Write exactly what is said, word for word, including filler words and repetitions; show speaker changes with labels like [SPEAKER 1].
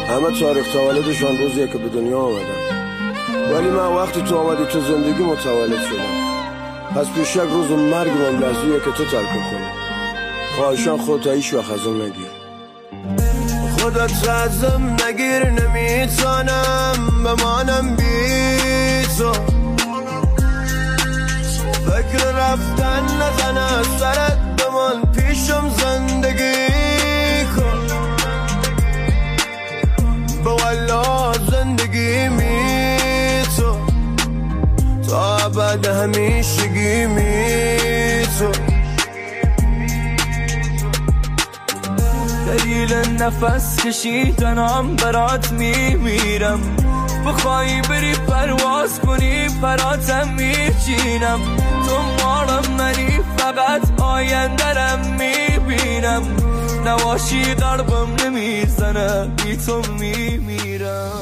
[SPEAKER 1] همه تاریخ تولدشان روزیه که به دنیا آمدن، ولی من وقتی تو آمدی تو زندگی متولد شدم. پس پیش یک روز مرگم لحظیه که تو ترک کنی. خواهشان خودت هیچ وقت ازم نگیر، خودت ازم نگیر. نمیتونم بمانم بی تو، فکر رفتن نزنه سرت بمان، پیشم زندگی کن. به والله زندگی می تو، تا ابد همیشگی می تو.
[SPEAKER 2] دلیل نفس کشیدنم برات میمیرم، بخوای بری پرواز کنی براتم میچینم. تو مارم منی فقط آیندرم میبینم، نواشی قلبم نمیزنه بی تو میمیرم.